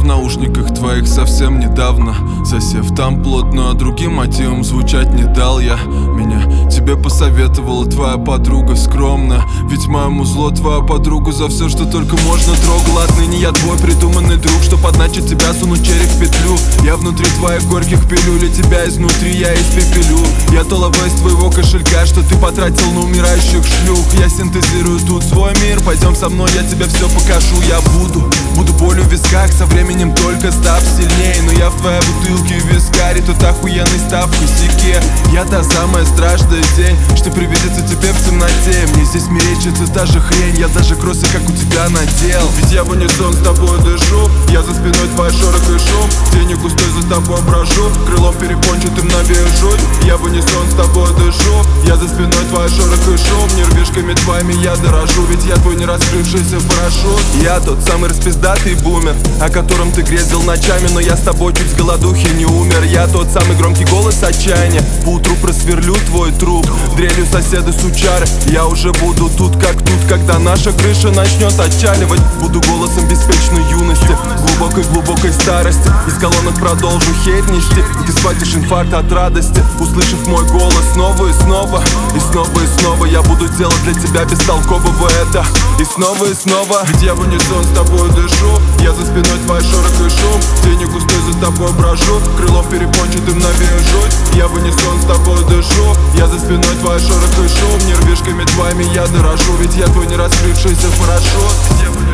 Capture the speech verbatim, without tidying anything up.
наушниках твоих совсем недавно, засев там плотно, а другим мотивом звучать не дал я. Меня тебе посоветовала твоя подруга скромно, ведь моему зло твоя подруга за все, что только можно трогала. Отныне я твой придуманный друг, что подначит тебя, суну череп в петлю. Я внутри твоих горьких пилюль, и тебя изнутри я испепелю. Я то ловэ из твоего кошелька, что ты потратил на умирающих шлюх. Я синтезирую тут свой мир, пойдем со мной, я тебе все покажу. Я буду, буду болью в висках, со временем только став сильнее. Но я в твоей бутылке вискарь, тут охуенный став в косяке. Я та самая страшная тень, что привидится тебе в темноте. Мне здесь мерещится та же хрень, я даже кроссы как у тебя надел. Ведь я в унисон с тобой дышу, я за спиной твой шорох и шум. Тени густой за тобой брожу, крылом перепончатым навяжу. Я в унисон с тобой дышу, я за спиной твой шорох и шум. Нервишками твоими я дорожу, ведь я твой не раскрывшийся парашют. Я тот самый распиздатый бумер, о котором ты грезил ночами, но я с тобой чуть с голодухи не умер. Я тот самый громкий голос отчаяния, поутру просверлю твой труп дрелью соседа сучары. Я уже буду тут как тут, когда наша крыша начнет отчаливать. Буду голосом беспечной юности, глубокой-глубокой старости. Из колонок продолжу хейт нести, ты схватишь инфаркт от радости, услышав мой голос снова и снова. И снова и снова я буду делать для тебя бестолкового это. И снова и снова, ведь я в унисон с тобой дышу, я за спиной твой шорох и шум. Тени густой за тобой брожу, крылом перепончатым навяжусь. Я в унисон с тобой дышу, я за спиной твой шорох и шум. Нервишками твоими я дорожу, ведь я твой не раскрывшийся парашют.